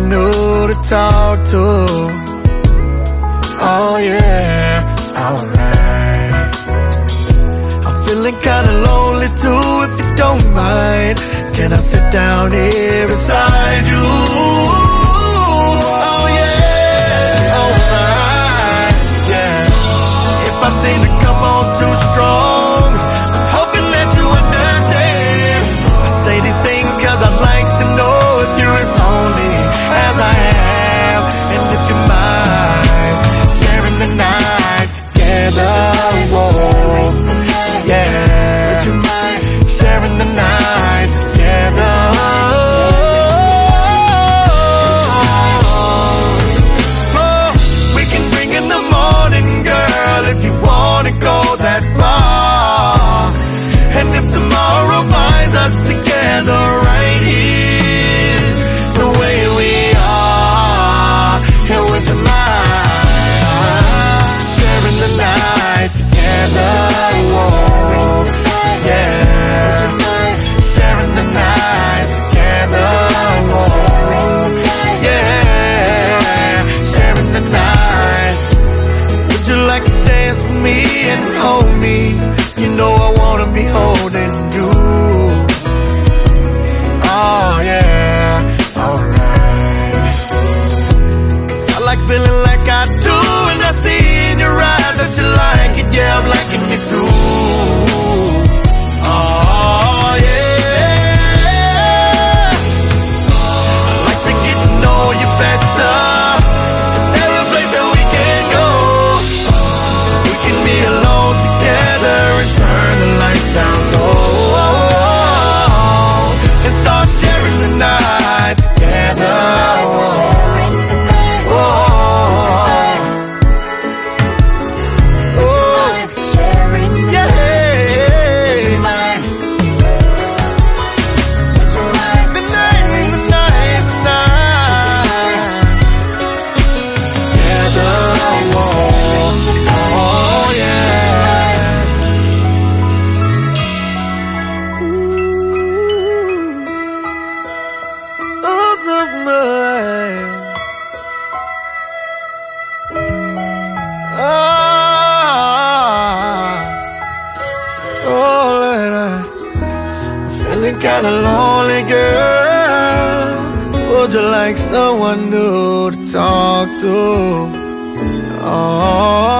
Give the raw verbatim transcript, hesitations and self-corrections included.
new to talk to. Oh yeah, alright. I'm feeling kinda lonely too, if you don't mind. Can I sit down here beside you? Oh yeah, alright, yeah. If I seem to come on too strong, I'm hoping that you understand. I say these things cause I'd like to know if you're as lonely as I am, and if you mind sharing the night together. Whoa, yeah, sharing the night together. Oh, we can bring in the morning, girl, if you wanna go that far. And if tomorrow finds us together right here, the way we are, and would you mind sharing the night together? Whoa, yeah, sharing the night together. Whoa, yeah, sharing the night. Would you like to dance with me and hold me? You know I wanna be holding you. Oh yeah, alright. Cause I like feeling like I do, and I see in your eyes that you like it. Yeah, I'm liking it too. Oh yeah, I'd like to get to know you better. Is there a place that we can go? We can be alone together and turn the lights down low and start sharing the night together. Kinda lonely, girl. Would you like someone new to talk to? Oh.